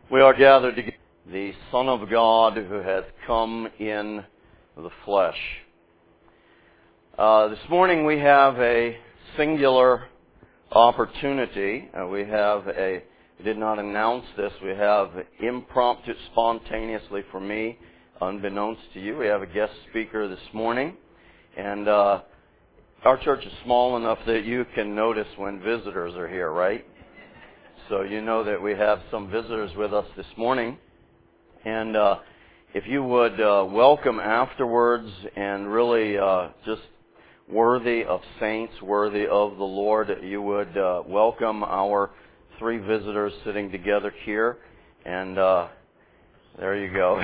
We are gathered together, the Son of God who has come in the flesh. This morning we have a singular opportunity. We did not announce this. We have impromptu, spontaneously for me, unbeknownst to you, we have a guest speaker this morning. And our church is small enough that you can notice when visitors are here, right? So you know that we have some visitors with us this morning. And if you would welcome afterwards, and really just worthy of saints, worthy of the Lord, you would welcome our three visitors sitting together here. And there you go.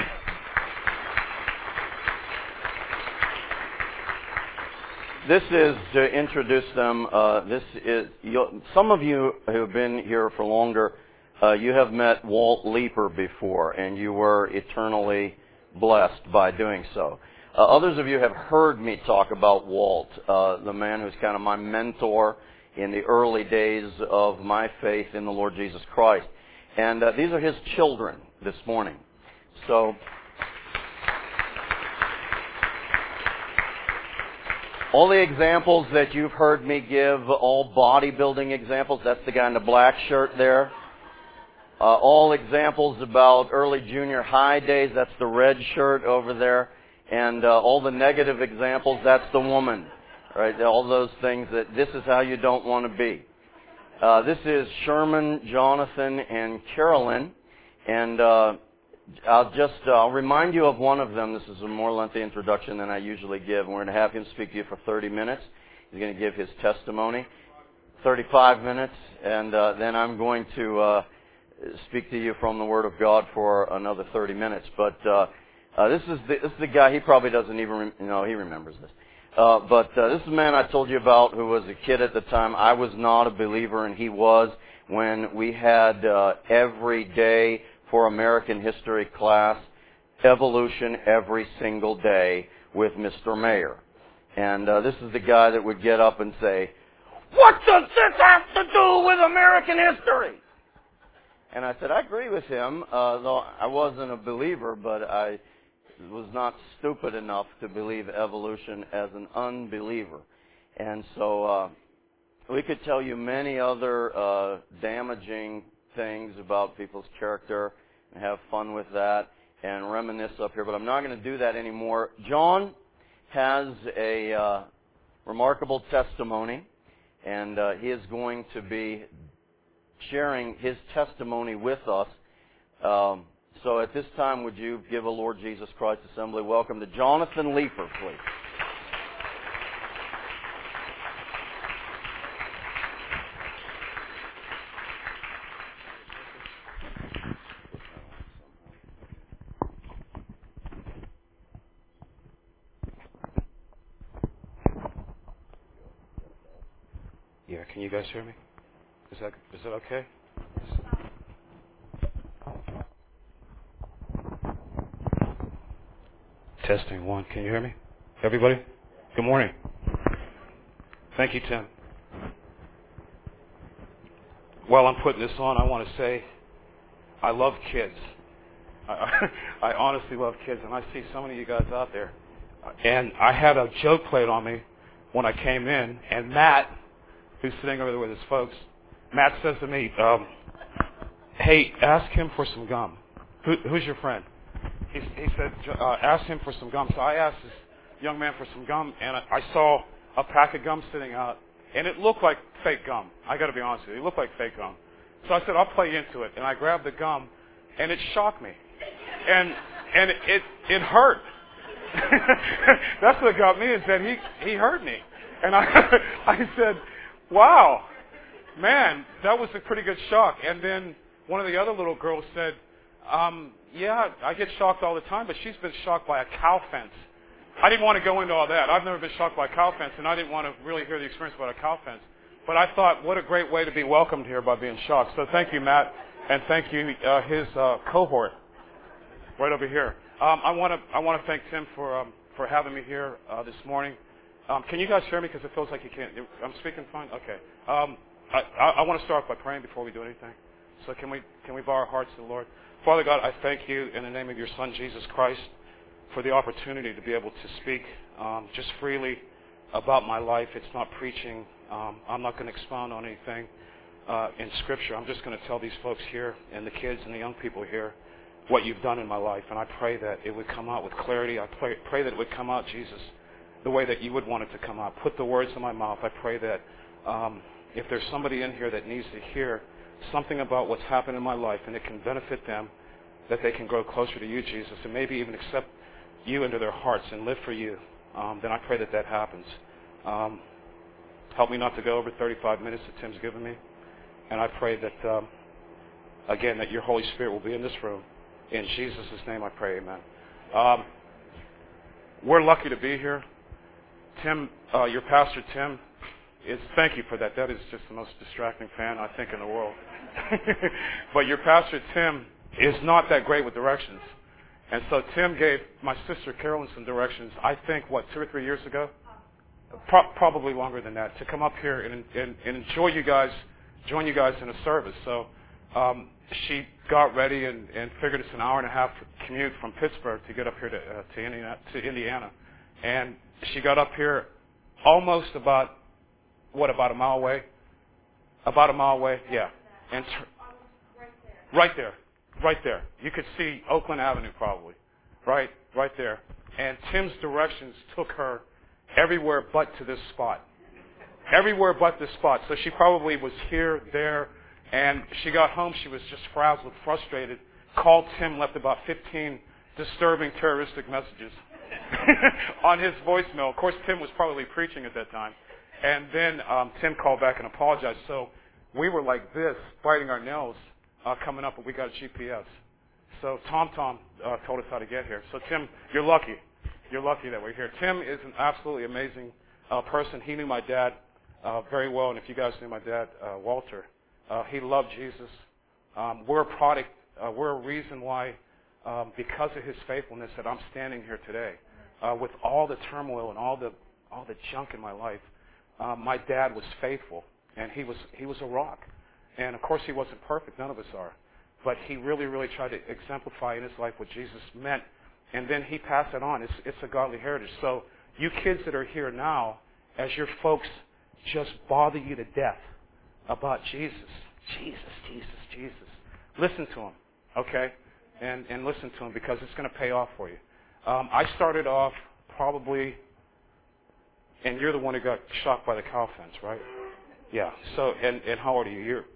This is to introduce them. Some of you who have been here for longer, you have met Walt Leeper before, and you were eternally blessed by doing so. Others of you have heard me talk about Walt, the man who's kind of my mentor in the early days of my faith in the Lord Jesus Christ. And these are his children this morning. So all the examples that you've heard me give, all bodybuilding examples, that's the guy in the black shirt there. All examples about early junior high days, that's the red shirt over there. And all the negative examples, that's the woman. Right? All those things that this is how you don't want to be. This is Sherman, Jonathan, and Carolyn. And I'll remind you of one of them. This is a more lengthy introduction than I usually give. We're going to have him speak to you for 30 minutes. He's going to give his testimony. 35 minutes. And then I'm going to speak to you from the Word of God for another 30 minutes. But this is the guy. He probably doesn't even he remembers this. But this is the man I told you about who was a kid at the time. I was not a believer, and he was, when we had every day for American history class, evolution every single day with Mr. Mayer. And this is the guy that would get up and say, "What does this have to do with American history?" And I said, I agree with him, though I wasn't a believer, but I was not stupid enough to believe evolution as an unbeliever. And so we could tell you many other damaging things about people's character and have fun with that and reminisce up here, but I'm not going to do that anymore. John has a remarkable testimony, and he is going to be sharing his testimony with us. So at this time, would you give a Lord Jesus Christ Assembly welcome to Jonathan Leeper, please. Yeah, can you guys hear me? Is that okay? Testing one. Can you hear me? Everybody? Good morning. Thank you, Tim. While I'm putting this on, I want to say I love kids. I honestly love kids, and I see so many of you guys out there. And I had a joke played on me when I came in, and Matt, who's sitting over there with his folks, Matt says to me, "Hey, ask him for some gum." Who's your friend? He said, ask him for some gum. So I asked this young man for some gum, and I saw a pack of gum sitting out, and it looked like fake gum. I got to be honest with you, it looked like fake gum. So I said, I'll play into it, and I grabbed the gum, and it shocked me, and it hurt. That's what got me, is that he hurt me, and I said, wow, man, that was a pretty good shock. And then one of the other little girls said, yeah, I get shocked all the time, but she's been shocked by a cow fence. I didn't want to go into all that. I've never been shocked by a cow fence, and I didn't want to really hear the experience about a cow fence. But I thought, what a great way to be welcomed here by being shocked. So thank you, Matt, and thank you, his cohort, right over here. I want to thank Tim for having me here this morning. Can you guys hear me? Because it feels like you can't. I'm speaking fine? Okay. I want to start off by praying before we do anything. So can we bow our hearts to the Lord? Father God, I thank you in the name of your Son, Jesus Christ, for the opportunity to be able to speak just freely about my life. It's not preaching. I'm not going to expound on anything in Scripture. I'm just going to tell these folks here and the kids and the young people here what you've done in my life. And I pray that it would come out with clarity. I pray that it would come out, Jesus, the way that you would want it to come out. Put the words in my mouth. I pray that if there's somebody in here that needs to hear something about what's happened in my life and it can benefit them, that they can grow closer to you, Jesus, and maybe even accept you into their hearts and live for you, then I pray that that happens. Help me not to go over 35 minutes that Tim's given me. And I pray that, again, that your Holy Spirit will be in this room. In Jesus' name I pray, amen. We're lucky to be here. Tim, your pastor, Tim, thank you for that. That is just the most distracting fan, I think, in the world. But your pastor, Tim, is not that great with directions. And so Tim gave my sister Carolyn some directions, I think, 2 or 3 years ago? Probably longer than that, to come up here and join you guys in a service. So she got ready and figured it's an hour and a half commute from Pittsburgh to get up here to Indiana. And she got up here almost about a mile away? About a mile away, yeah. And right there. You could see Oakland Avenue probably. Right there. And Tim's directions took her everywhere but to this spot. Everywhere but this spot. So she probably was here, there, and she got home. She was just frazzled, frustrated, called Tim, left about 15 disturbing terroristic messages on his voicemail. Of course, Tim was probably preaching at that time. And then Tim called back and apologized. So we were like this, biting our nails, coming up, but we got a GPS. So Tom told us how to get here. So Tim, you're lucky. You're lucky that we're here. Tim is an absolutely amazing person. He knew my dad very well, and if you guys knew my dad, Walter, he loved Jesus. We're a product. We're a reason why, because of his faithfulness, that I'm standing here today. With all the turmoil and all the junk in my life, my dad was faithful, and he was a rock. And of course, he wasn't perfect. None of us are. But he really, really tried to exemplify in his life what Jesus meant. And then he passed it on. It's a godly heritage. So you kids that are here now, as your folks just bother you to death about Jesus, listen to him, okay? And listen to him, because it's going to pay off for you. I started off probably, and you're the one who got shocked by the cow fence, right? Yeah. So, and how old are you? You're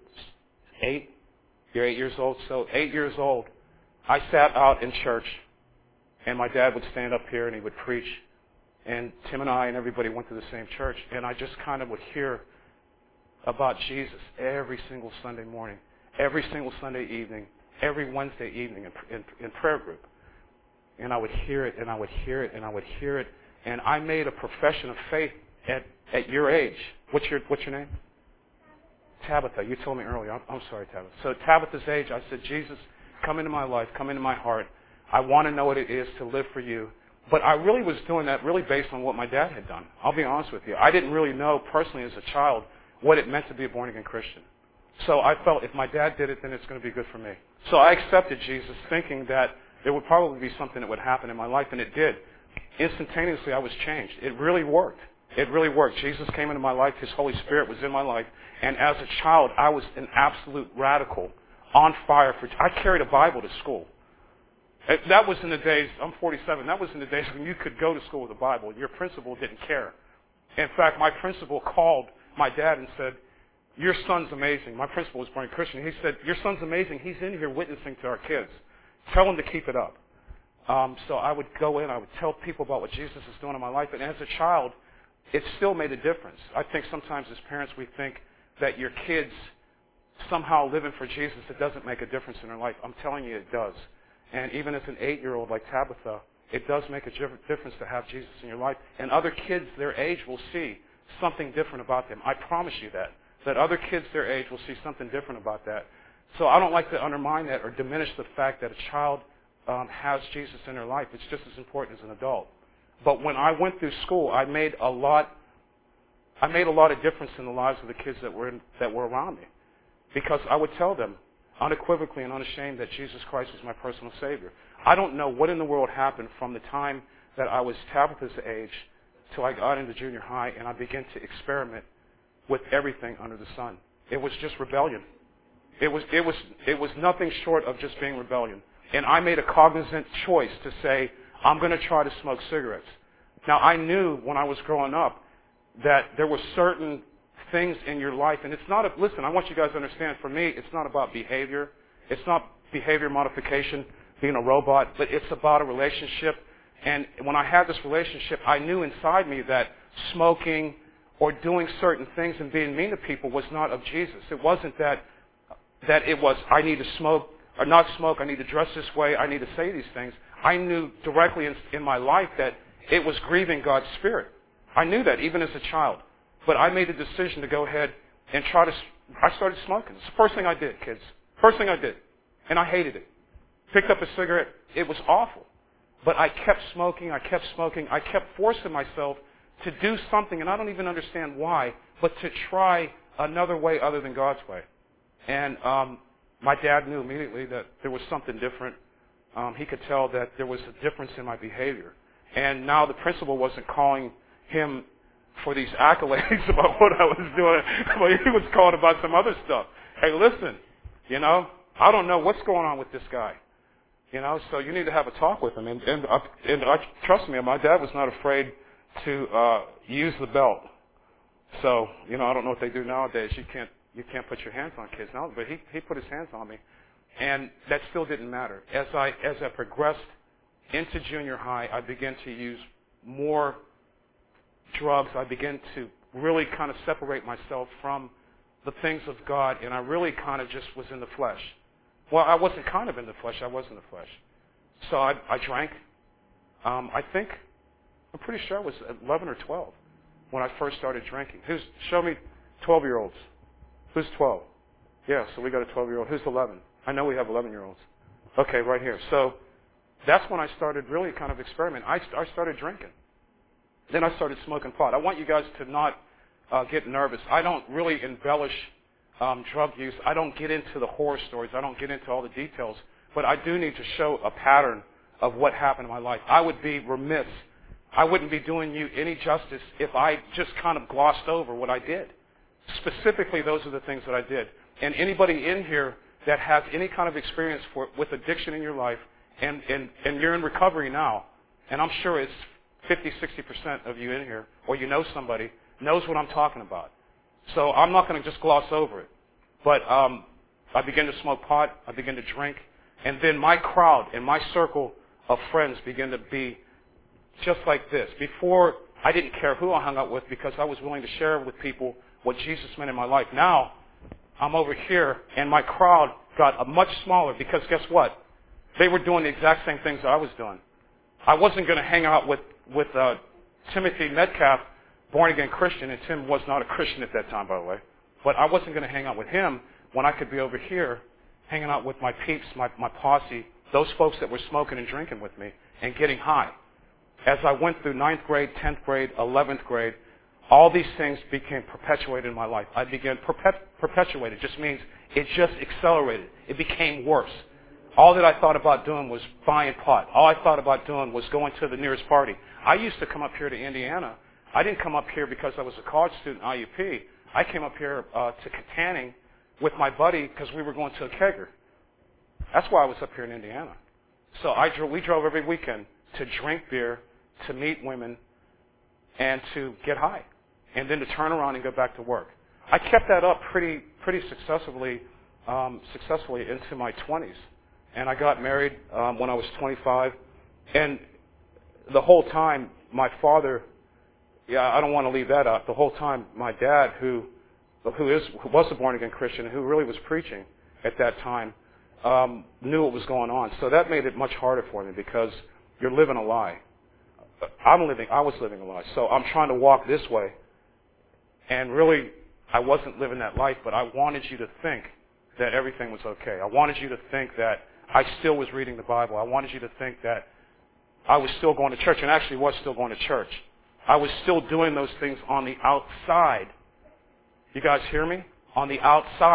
8? You're 8 years old? So 8 years old, I sat out in church, and my dad would stand up here and he would preach, and Tim and I and everybody went to the same church, and I just kind of would hear about Jesus every single Sunday morning, every single Sunday evening, every Wednesday evening in prayer group. And I would hear it, and I would hear it, and I would hear it, and I made a profession of faith at your age. What's your name? Tabitha. You told me earlier. I'm sorry, Tabitha. So Tabitha's age, I said, Jesus, come into my life, come into my heart. I want to know what it is to live for you. But I really was doing that really based on what my dad had done. I'll be honest with you. I didn't really know personally as a child what it meant to be a born-again Christian. So I felt if my dad did it, then it's going to be good for me. So I accepted Jesus thinking that there would probably be something that would happen in my life, and it did. Instantaneously, I was changed. It really worked. It really worked. Jesus came into my life. His Holy Spirit was in my life. And as a child, I was an absolute radical, on fire for... I carried a Bible to school. That was in the days... I'm 47. That was in the days when you could go to school with a Bible. Your principal didn't care. In fact, my principal called my dad and said, your son's amazing. My principal was born Christian. He said, your son's amazing. He's in here witnessing to our kids. Tell him to keep it up. So I would go in. I would tell people about what Jesus is doing in my life. And as a child, it still made a difference. I think sometimes as parents we think that your kids somehow living for Jesus, it doesn't make a difference in their life. I'm telling you it does. And even as an 8-year-old like Tabitha, it does make a difference to have Jesus in your life. And other kids their age will see something different about them. I promise you that other kids their age will see something different about that. So I don't like to undermine that or diminish the fact that a child has Jesus in their life. It's just as important as an adult. But when I went through school, I made a lot of difference in the lives of the kids that were around me, because I would tell them, unequivocally and unashamed that Jesus Christ is my personal Savior. I don't know what in the world happened from the time that I was Tabitha's age till I got into junior high and I began to experiment with everything under the sun. It was just rebellion. It was nothing short of just being rebellion. And I made a cognizant choice to say, I'm going to try to smoke cigarettes. Now, I knew when I was growing up that there were certain things in your life, and it's not listen, I want you guys to understand, for me, it's not about behavior. It's not behavior modification, being a robot, but it's about a relationship. And when I had this relationship, I knew inside me that smoking or doing certain things and being mean to people was not of Jesus. It wasn't that it was, I need to smoke or not smoke, I need to dress this way, I need to say these things. I knew directly in my life that it was grieving God's Spirit. I knew that even as a child. But I made a decision to go ahead and I started smoking. It's the first thing I did, kids. First thing I did. And I hated it. Picked up a cigarette. It was awful. But I kept smoking. I kept forcing myself to do something, and I don't even understand why, but to try another way other than God's way. And my dad knew immediately that there was something different. He could tell that there was a difference in my behavior. And now the principal wasn't calling him for these accolades about what I was doing, but he was calling about some other stuff. Hey, listen, I don't know what's going on with this guy. So you need to have a talk with him. And trust me, my dad was not afraid to use the belt. So, I don't know what they do nowadays. You can't put your hands on kids now, but he put his hands on me. And that still didn't matter. As I progressed into junior high, I began to use more drugs. I began to really kind of separate myself from the things of God, and I really kind of just was in the flesh. Well, I wasn't kind of in the flesh. I was in the flesh. So I drank. I'm pretty sure I was 11 or 12 when I first started drinking. Show me 12-year-olds. Who's 12? Yeah, so we got a 12-year-old. Who's 11? I know we have 11-year-olds. Okay, right here. So that's when I started really kind of experimenting. I started drinking. Then I started smoking pot. I want you guys to not get nervous. I don't really embellish drug use. I don't get into the horror stories. I don't get into all the details. But I do need to show a pattern of what happened in my life. I would be remiss. I wouldn't be doing you any justice if I just kind of glossed over what I did. Specifically, those are the things that I did. And anybody in here that has any kind of experience with addiction in your life, and you're in recovery now, and I'm sure it's 50, 60% of you in here, or you know somebody, knows what I'm talking about. So I'm not going to just gloss over it. But I began to smoke pot. I began to drink. And then my crowd and my circle of friends began to be just like this. Before, I didn't care who I hung out with because I was willing to share with people what Jesus meant in my life. Now, I'm over here, and my crowd got much smaller because guess what? They were doing the exact same things that I was doing. I wasn't going to hang out with Timothy Metcalf, born-again Christian, and Tim was not a Christian at that time, by the way. But I wasn't going to hang out with him when I could be over here hanging out with my peeps, my posse, those folks that were smoking and drinking with me and getting high. As I went through 9th grade, 10th grade, 11th grade, all these things became perpetuated in my life. I began perpetuated. Just means it just accelerated. It became worse. All that I thought about doing was buying pot. All I thought about doing was going to the nearest party. I used to come up here to Indiana. I didn't come up here because I was a college student at IUP. I came up here to Katanning with my buddy because we were going to a kegger. That's why I was up here in Indiana. So we drove every weekend to drink beer, to meet women, and to get high, and then to turn around and go back to work. I kept that up pretty successfully into my 20s. And I got married when I was 25. And the whole time, my father, I don't want to leave that out. The whole time, my dad, who was a born-again Christian, who really was preaching at that time, knew what was going on. So that made it much harder for me because you're living a lie. I was living a lie. So I'm trying to walk this way. And really, I wasn't living that life, but I wanted you to think that everything was okay. I wanted you to think that I still was reading the Bible. I wanted you to think that I was still going to church, and actually was still going to church. I was still doing those things on the outside. You guys hear me? On the outside.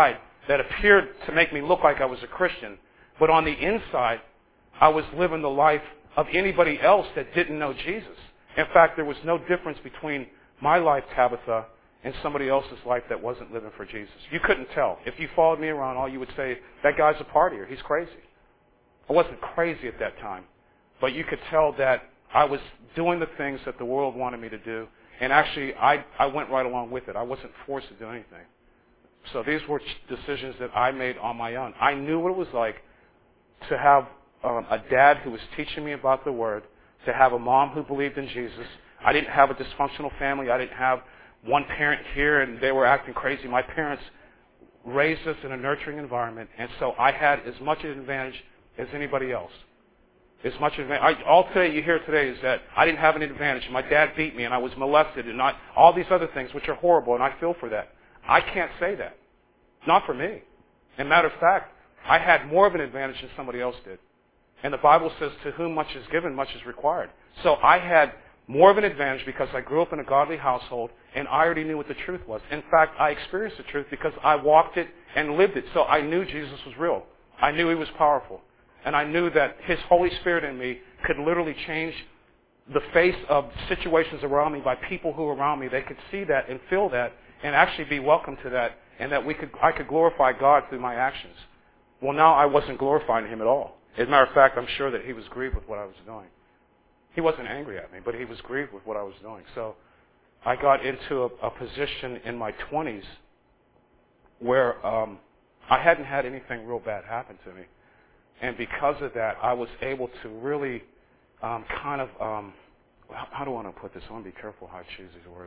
that appeared to make me look like I was a Christian. But on the inside, I was living the life of anybody else that didn't know Jesus. In fact, there was no difference between my life, Tabitha, and somebody else's life that wasn't living for Jesus. You couldn't tell. If you followed me around, all you would say, that guy's a partier. He's crazy. I wasn't crazy at that time. But you could tell that I was doing the things that the world wanted me to do. And actually, I went right along with it. I wasn't forced to do anything. So these were decisions that I made on my own. I knew what it was like to have a dad who was teaching me about the Word, to have a mom who believed in Jesus. I didn't have a dysfunctional family. I didn't have one parent here and they were acting crazy. My parents raised us in a nurturing environment, and so I had as much an advantage as anybody else. All today you hear today is that I didn't have an advantage. My dad beat me and I was molested and all these other things which are horrible, and I feel for that. I can't say that. Not for me. As a matter of fact, I had more of an advantage than somebody else did. And the Bible says, to whom much is given, much is required. So I had more of an advantage because I grew up in a godly household and I already knew what the truth was. In fact, I experienced the truth because I walked it and lived it. So I knew Jesus was real. I knew He was powerful. And I knew that His Holy Spirit in me could literally change the face of situations around me by people who were around me. They could see that and feel that and actually be welcome to that, and that I could glorify God through my actions. Well, now I wasn't glorifying Him at all. As a matter of fact, I'm sure that He was grieved with what I was doing. He wasn't angry at me, but He was grieved with what I was doing. So I got into a position in my 20s where I hadn't had anything real bad happen to me. And because of that, I was able to really how do I want to put this? I want to be careful how I choose these words.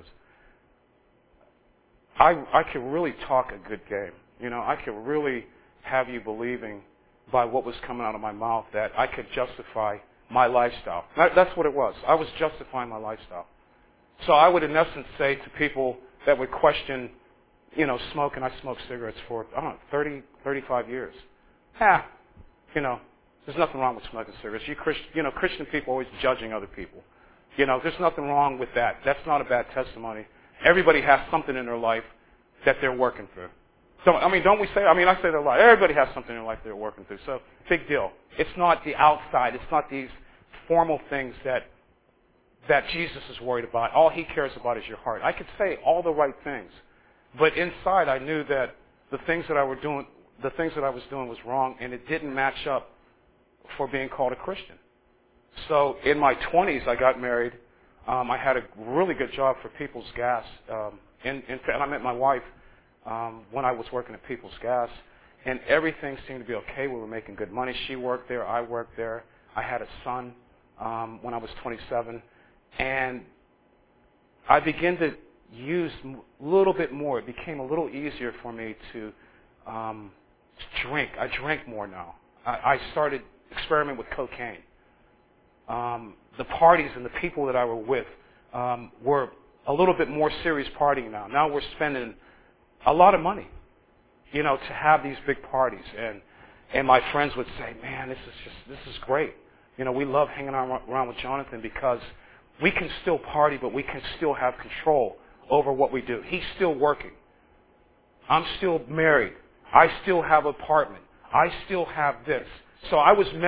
I could really talk a good game. I could really have you believing by what was coming out of my mouth that I could justify my lifestyle. That's what it was. I was justifying my lifestyle. So I would, in essence, say to people that would question, smoking, I smoked cigarettes for, 35 years. There's nothing wrong with smoking cigarettes. Christian people are always judging other people. There's nothing wrong with that. That's not a bad testimony. Everybody has something in their life that they're working through. Don't we say, I say that a lot. Everybody has something in their life they're working through. So, big deal. It's not the outside. It's not these formal things that Jesus is worried about. All He cares about is your heart. I could say all the right things, but inside I knew that the things that I was doing was wrong, and it didn't match up for being called a Christian. So in my 20s, I got married. I had a really good job for People's Gas, and I met my wife when I was working at People's Gas, and everything seemed to be okay. We were making good money. She worked there. I worked there. I had a son when I was 27, and I began to use a little bit more. It became a little easier for me to drink. I drink more now. I started experimenting with cocaine. The parties and the people that I were with were a little bit more serious partying now. Now we're spending a lot of money, to have these big parties. And my friends would say, man, this is great. We love hanging around with Jonathan because we can still party, but we can still have control over what we do. He's still working. I'm still married. I still have an apartment. I still have this. So I was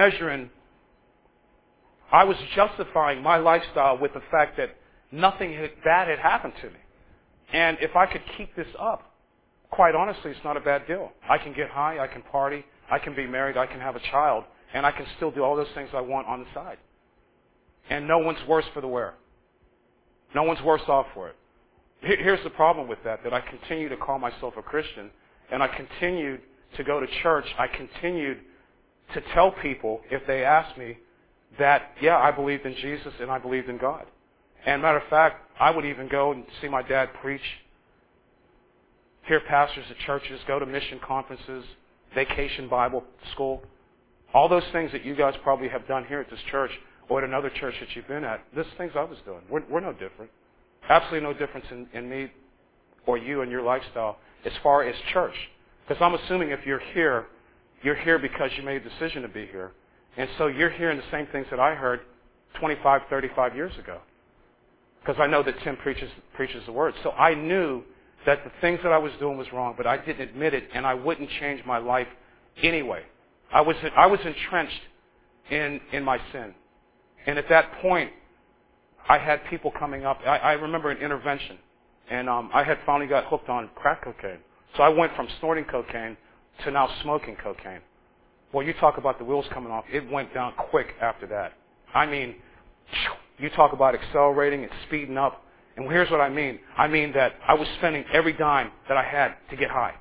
justifying my lifestyle with the fact that nothing bad had happened to me. And if I could keep this up, quite honestly, it's not a bad deal. I can get high, I can party, I can be married, I can have a child, and I can still do all those things I want on the side. And no one's worse for the wear. No one's worse off for it. Here's the problem with that I continue to call myself a Christian, and I continued to go to church. I continued to tell people, if they ask me, that, yeah, I believed in Jesus and I believed in God. And matter of fact, I would even go and see my dad preach, hear pastors at churches, go to mission conferences, vacation Bible school. All those things that you guys probably have done here at this church or at another church that you've been at, these things I was doing. We're no different. Absolutely no difference in me or you and your lifestyle as far as church. Because I'm assuming if you're here because you made a decision to be here. And so you're hearing the same things that I heard 25, 35 years ago. Because I know that Tim preaches the Word. So I knew that the things that I was doing was wrong, but I didn't admit it, and I wouldn't change my life anyway. I was entrenched in my sin. And at that point, I had people coming up. I remember an intervention, and I had finally got hooked on crack cocaine. So I went from snorting cocaine to now smoking cocaine. Well, you talk about the wheels coming off. It went down quick after that. I mean, you talk about accelerating and speeding up. And here's what I mean. I mean that I was spending every dime that I had to get high.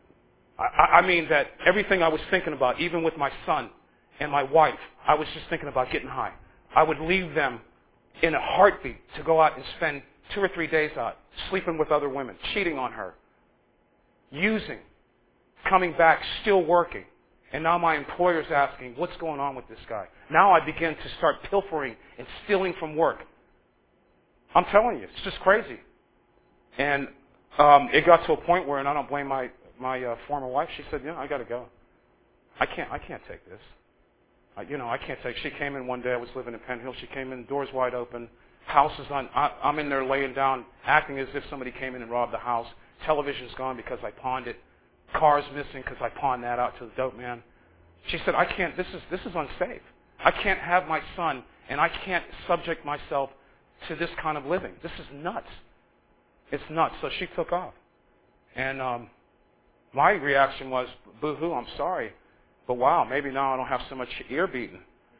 I mean that everything I was thinking about, even with my son and my wife, I was just thinking about getting high. I would leave them in a heartbeat to go out and spend 2 or 3 days out, sleeping with other women, cheating on her, using, coming back, still working. And now my employer's asking, what's going on with this guy? Now I begin to start pilfering and stealing from work. I'm telling you, it's just crazy. And it got to a point where, and I don't blame my former wife, she said, I got to go. I can't take this. I can't take. She came in one day. I was living in Penn Hill. She came in, doors wide open, houses on. I'm in there laying down, acting as if somebody came in and robbed the house. Television's gone because I pawned it. Car's missing because I pawned that out to the dope man. She said, I can't. This is unsafe. I can't have my son, and I can't subject myself to this kind of living. This is nuts. It's nuts. So she took off, and my reaction was, boo-hoo, I'm sorry. But wow, maybe now I don't have so much ear beating.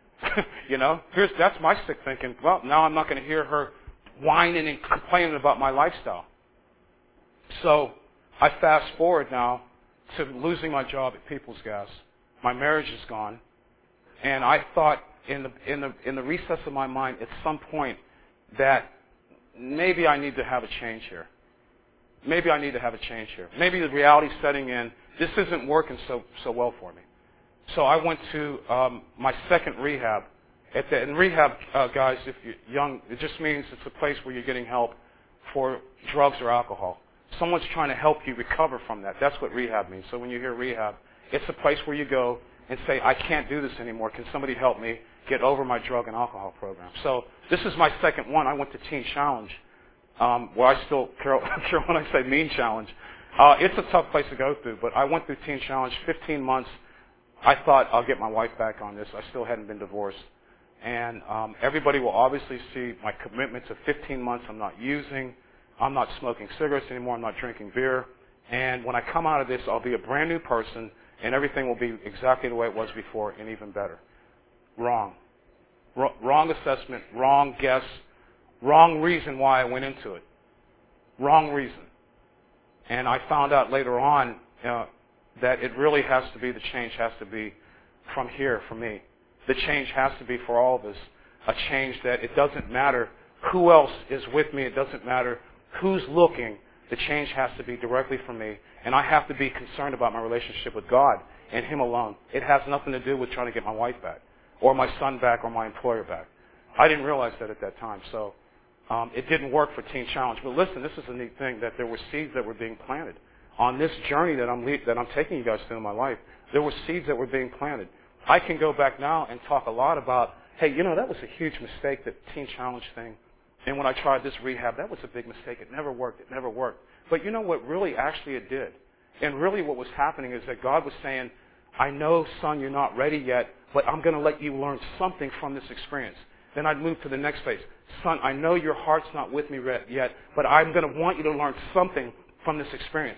That's my sick thinking. Well, now I'm not going to hear her whining and complaining about my lifestyle. So I fast forward now to losing my job at People's Gas. My marriage is gone, and I thought in the recess of my mind at some point that maybe I need to have a change here. Maybe I need to have a change here. Maybe the reality's setting in. This isn't working so well for me. So I went to my second rehab. And rehab, guys, if you're young, it just means it's a place where you're getting help for drugs or alcohol. Someone's trying to help you recover from that. That's what rehab means. So when you hear rehab, it's a place where you go and say, I can't do this anymore. Can somebody help me get over my drug and alcohol program? So this is my second one. I went to Teen Challenge, where I still, Carol, when I say mean challenge, it's a tough place to go through. But I went through Teen Challenge, 15 months. I thought I'll get my wife back on this. I still hadn't been divorced. And everybody will obviously see my commitment to 15 months. I'm not using. I'm not smoking cigarettes anymore. I'm not drinking beer. And when I come out of this, I'll be a brand new person, and everything will be exactly the way it was before and even better. Wrong. Wrong assessment, wrong guess, wrong reason why I went into it. Wrong reason. And I found out later on that it really has to be, the change has to be from here, for me. The change has to be for all of us. A change that it doesn't matter who else is with me. It doesn't matter who's looking. The change has to be directly for me. And I have to be concerned about my relationship with God and Him alone. It has nothing to do with trying to get my wife back or my son back or my employer back. I didn't realize that at that time. So it didn't work for Teen Challenge. But listen, this is a neat thing, that there were seeds that were being planted. On this journey that I'm taking you guys through in my life, there were seeds that were being planted. I can go back now and talk a lot about, hey, that was a huge mistake, that Teen Challenge thing. And when I tried this rehab, that was a big mistake. It never worked. It never worked. But you know what really actually it did? And really what was happening is that God was saying, I know, son, you're not ready yet, but I'm going to let you learn something from this experience. Then I'd move to the next phase. Son, I know your heart's not with me yet, but I'm going to want you to learn something from this experience.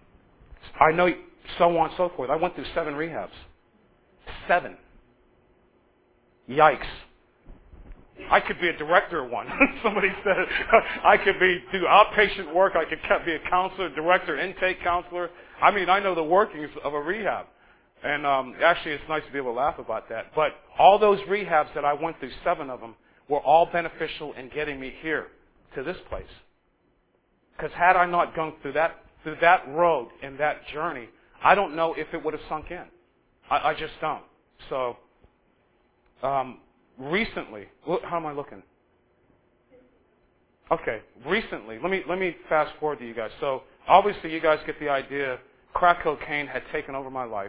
I know, so on and so forth. I went through 7 rehabs. 7. Yikes. I could be a director of one. Somebody said I could do outpatient work. I could be a counselor, director, intake counselor. I mean, I know the workings of a rehab. And actually, it's nice to be able to laugh about that. But all those rehabs that I went through, 7 of them, were all beneficial in getting me here to this place. Because had I not gone through that road and that journey, I don't know if it would have sunk in. I just don't. So, recently, how am I looking? Okay, recently, let me fast forward to you guys. So, obviously, you guys get the idea. Crack cocaine had taken over my life.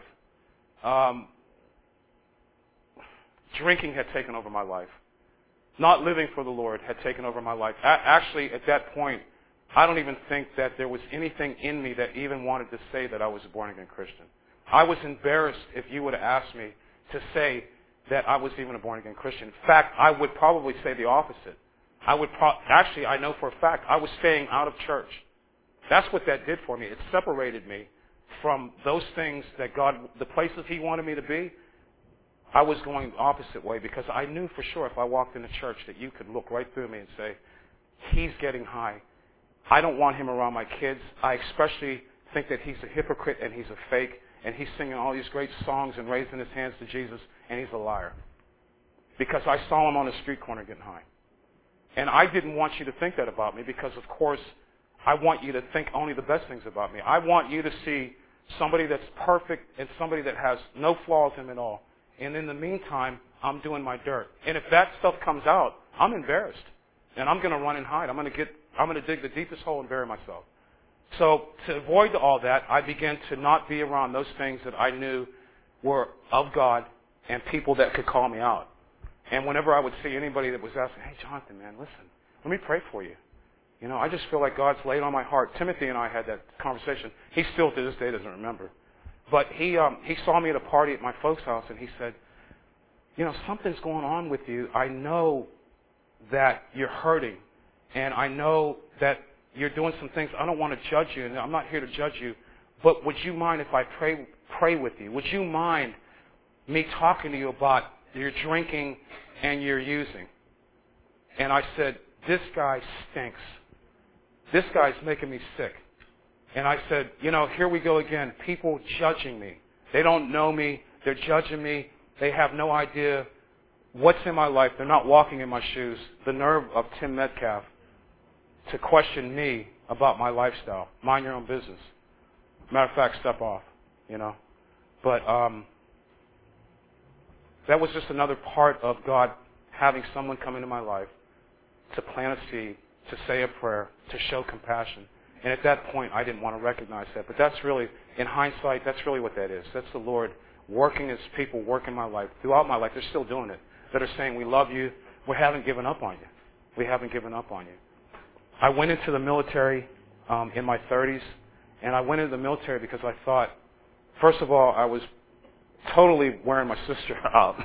Drinking had taken over my life. Not living for the Lord had taken over my life. Actually, at that point, I don't even think that there was anything in me that even wanted to say that I was a born-again Christian. I was embarrassed if you would have asked me to say that I was even a born-again Christian. In fact, I would probably say the opposite. Actually, I know for a fact, I was staying out of church. That's what that did for me. It separated me from those things that God, the places He wanted me to be. I was going the opposite way because I knew for sure if I walked into church that you could look right through me and say, he's getting high. I don't want him around my kids. I especially think that he's a hypocrite and he's a fake and he's singing all these great songs and raising his hands to Jesus and he's a liar. Because I saw him on a street corner getting high. And I didn't want you to think that about me because, of course, I want you to think only the best things about me. I want you to see somebody that's perfect and somebody that has no flaws in him at all. And in the meantime, I'm doing my dirt. And if that stuff comes out, I'm embarrassed. And I'm going to run and hide. I'm going to dig the deepest hole and bury myself. So to avoid all that, I began to not be around those things that I knew were of God and people that could call me out. And whenever I would see anybody that was asking, hey, Jonathan, man, listen, let me pray for you. You know, I just feel like God's laid on my heart. Timothy and I had that conversation. He still to this day doesn't remember. But he saw me at a party at my folks' house, and he said, you know, something's going on with you. I know that you're hurting, and I know that you're doing some things. I don't want to judge you, and I'm not here to judge you, but would you mind if I pray with you? Would you mind me talking to you about your drinking and your using? And I said, this guy stinks. This guy's making me sick. And I said, you know, here we go again. People judging me. They don't know me. They're judging me. They have no idea what's in my life. They're not walking in my shoes. The nerve of Tim Metcalf to question me about my lifestyle. Mind your own business. Matter of fact, step off, you know. But that was just another part of God having someone come into my life to plant a seed, to say a prayer, to show compassion. And at that point, I didn't want to recognize that. But that's really, in hindsight, that's really what that is. That's the Lord working His people, working my life. Throughout my life, they're still doing it. That are saying, we love you. We haven't given up on you. We haven't given up on you. I went into the military in my 30s. And I went into the military because I thought, first of all, I was totally wearing my sister out.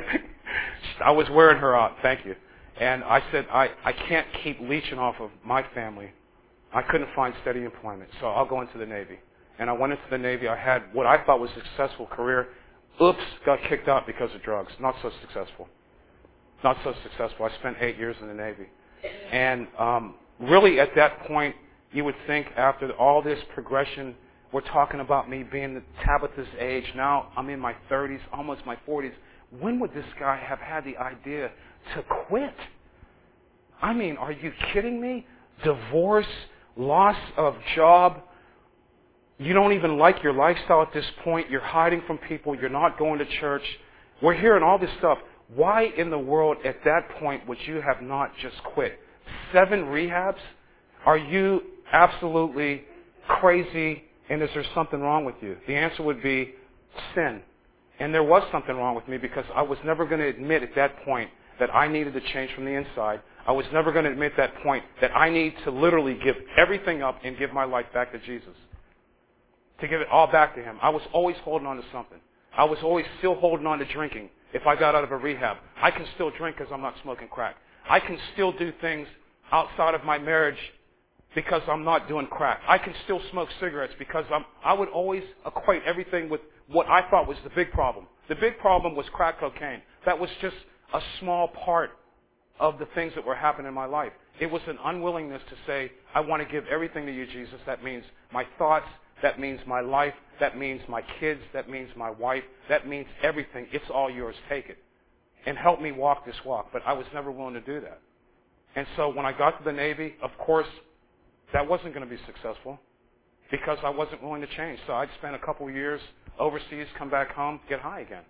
I was wearing her out. Thank you. And I said, I can't keep leeching off of my family. I couldn't find steady employment, so I'll go into the Navy. And I went into the Navy. I had what I thought was a successful career. Oops, got kicked out because of drugs. Not so successful. Not so successful. I spent 8 years in the Navy. And really at that point, you would think after all this progression, we're talking about me being the Tabitha's age. Now I'm in my 30s, almost my 40s. When would this guy have had the idea to quit? I mean, are you kidding me? Divorce, loss of job. You don't even like your lifestyle at this point. You're hiding from people. You're not going to church. We're hearing all this stuff. Why in the world at that point would you have not just quit? 7 rehabs? Are you absolutely crazy and is there something wrong with you? The answer would be sin. And there was something wrong with me because I was never going to admit at that point that I needed to change from the inside. I was never going to admit at that point that I need to literally give everything up and give my life back to Jesus. To give it all back to Him. I was always holding on to something. I was always still holding on to drinking. If I got out of a rehab, I can still drink because I'm not smoking crack. I can still do things outside of my marriage because I'm not doing crack. I can still smoke cigarettes because I would always equate everything with what I thought was the big problem. The big problem was crack cocaine. That was just a small part of the things that were happening in my life. It was an unwillingness to say, I want to give everything to you, Jesus. That means my thoughts. That means my life. That means my kids. That means my wife. That means everything. It's all yours. Take it. And help me walk this walk. But I was never willing to do that. And so when I got to the Navy, of course, that wasn't going to be successful because I wasn't willing to change. So I'd spend a couple of years overseas, come back home, get high again.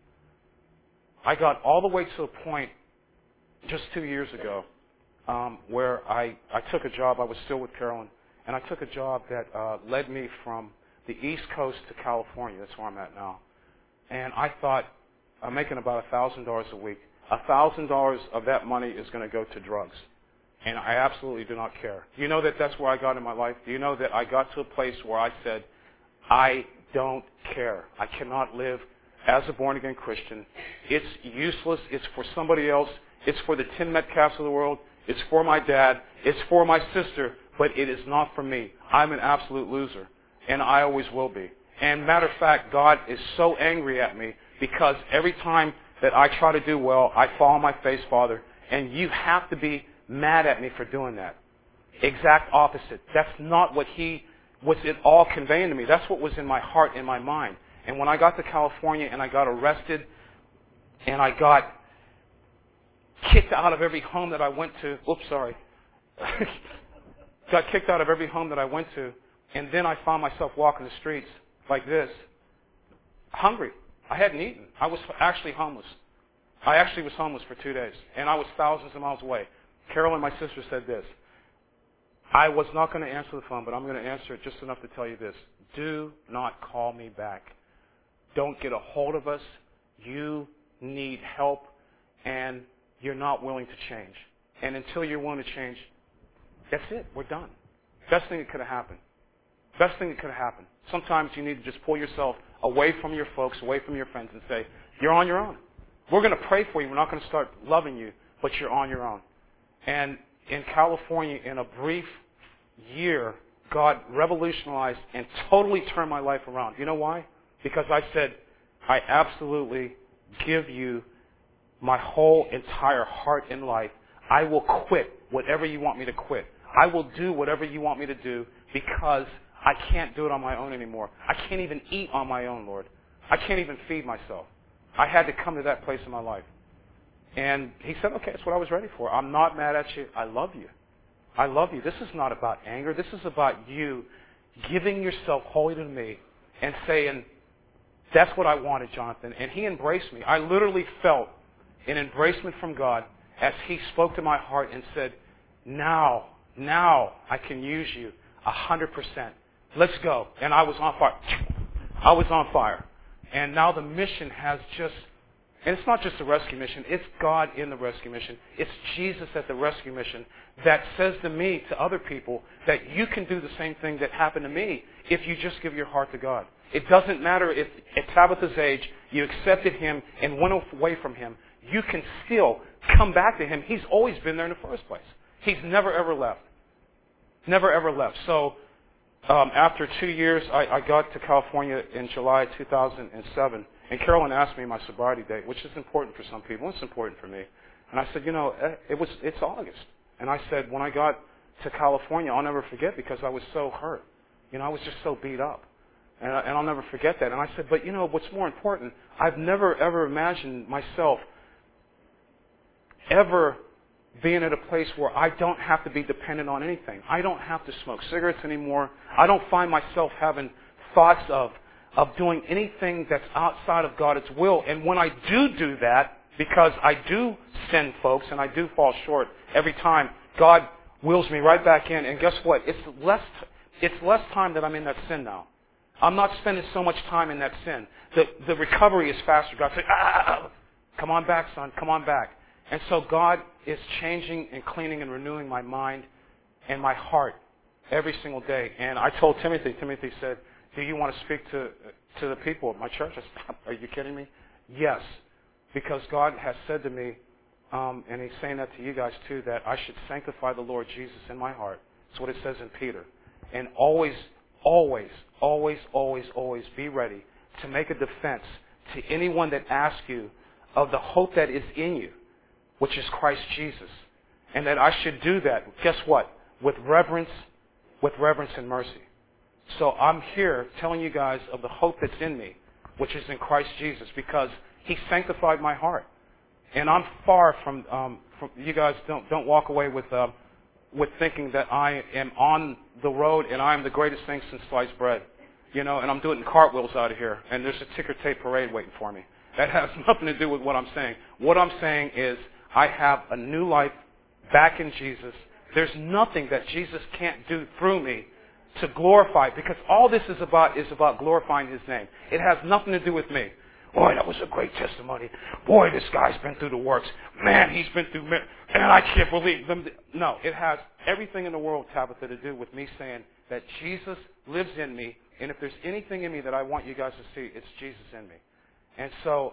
I got all the way to a point just 2 years ago where I took a job. I was still with Carolyn. And I took a job that led me from the East Coast to California. That's where I'm at now. And I thought, I'm making about $1,000 a week. $1,000 of that money is going to go to drugs. And I absolutely do not care. Do you know that that's where I got in my life? Do you know that I got to a place where I said, I don't care. I cannot live as a born-again Christian. It's useless. It's for somebody else. It's for the Tim Metcalfs of the world. It's for my dad. It's for my sister. But it is not for me. I'm an absolute loser. And I always will be. And matter of fact, God is so angry at me because every time that I try to do well, I fall on my face, Father. And you have to be mad at me for doing that. Exact opposite. That's not what He was it all conveying to me. That's what was in my heart, in my mind. And when I got to California and I got arrested and I got kicked out of every home that I went to, got kicked out of every home that I went to, and then I found myself walking the streets like this, hungry. I hadn't eaten. I was actually homeless. I actually was homeless for 2 days, and I was thousands of miles away. Carolyn, my sister, said this. I was not going to answer the phone, but I'm going to answer it just enough to tell you this. Do not call me back. Don't get a hold of us. You need help, and you're not willing to change. And until you're willing to change, that's it. We're done. Best thing that could have happened. Best thing that could have happened. Sometimes you need to just pull yourself away from your folks, away from your friends, and say, you're on your own. We're going to pray for you. We're not going to start loving you, but you're on your own. And in California, in a brief year, God revolutionized and totally turned my life around. You know why? Because I said, I absolutely give you my whole entire heart and life. I will quit whatever you want me to quit. I will do whatever you want me to do because I can't do it on my own anymore. I can't even eat on my own, Lord. I can't even feed myself. I had to come to that place in my life. And He said, okay, that's what I was ready for. I'm not mad at you. I love you. I love you. This is not about anger. This is about you giving yourself wholly to me and saying, that's what I wanted, Jonathan. And He embraced me. I literally felt an embracement from God as He spoke to my heart and said, now I can use you 100%. Let's go. And I was on fire. I was on fire. And now the mission has just, and it's not just a rescue mission, it's God in the rescue mission. It's Jesus at the rescue mission that says to me, to other people, that you can do the same thing that happened to me if you just give your heart to God. It doesn't matter if at Tabitha's age you accepted Him and went away from Him. You can still come back to Him. He's always been there in the first place. He's never ever left. Never ever left. So after 2 years, I got to California in July 2007. And Carolyn asked me my sobriety date, which is important for some people. It's important for me. And I said, it's August. And I said, when I got to California, I'll never forget because I was so hurt. I was just so beat up. And I'll never forget that. And I said, but what's more important, I've never ever imagined myself ever being at a place where I don't have to be dependent on anything. I don't have to smoke cigarettes anymore. I don't find myself having thoughts of doing anything that's outside of God's will. And when I do that, because I do sin, folks, and I do fall short every time, God wheels me right back in. And guess what? It's less time that I'm in that sin now. I'm not spending so much time in that sin. The recovery is faster. God says, come on back, son, come on back. And so God is changing and cleaning and renewing my mind and my heart every single day. And I told Timothy said, do you want to speak to the people at my church? I said, are you kidding me? Yes, because God has said to me, and He's saying that to you guys too, that I should sanctify the Lord Jesus in my heart. That's what it says in Peter. And always be ready to make a defense to anyone that asks you of the hope that is in you, which is Christ Jesus. And that I should do that, guess what? With reverence and mercy. So I'm here telling you guys of the hope that's in me, which is in Christ Jesus, because He sanctified my heart. And I'm far from you guys don't walk away with thinking that I am on the road and I am the greatest thing since sliced bread. And I'm doing cartwheels out of here, and there's a ticker tape parade waiting for me. That has nothing to do with what I'm saying. What I'm saying is I have a new life back in Jesus. There's nothing that Jesus can't do through me to glorify, because all this is about glorifying His name. It has nothing to do with me. Boy, that was a great testimony. Boy, this guy's been through the works. Man, he's been through, and I can't believe them. No, it has everything in the world, Tabitha, to do with me saying that Jesus lives in me, and if there's anything in me that I want you guys to see, it's Jesus in me. And so,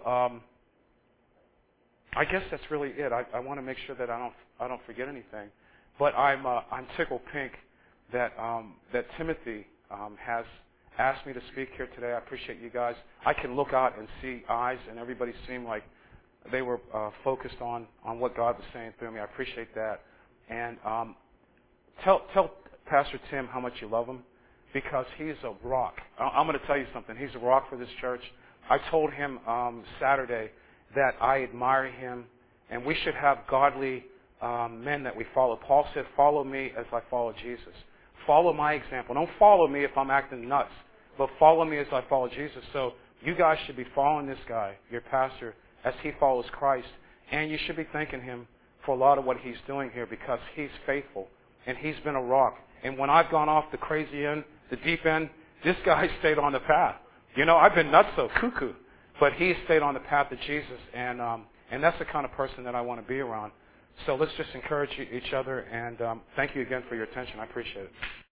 I guess that's really it. I want to make sure that I don't forget anything. But I'm tickled pink that Timothy has asked me to speak here today. I appreciate you guys. I can look out and see eyes, and everybody seemed like they were focused on what God was saying through me. I appreciate that. And tell Pastor Tim how much you love him, because he's a rock. I'm going to tell you something. He's a rock for this church. I told him Saturday that I admire him, and we should have godly men that we follow. Paul said, follow me as I follow Jesus. Follow my example. Don't follow me if I'm acting nuts, but follow me as I follow Jesus. So you guys should be following this guy, your pastor, as he follows Christ, and you should be thanking him for a lot of what he's doing here, because he's faithful, and he's been a rock. And when I've gone off the crazy end, the deep end, this guy stayed on the path. You know, I've been nutso, cuckoo, but he stayed on the path of Jesus, and that's the kind of person that I want to be around. So let's just encourage each other, and thank you again for your attention. I appreciate it.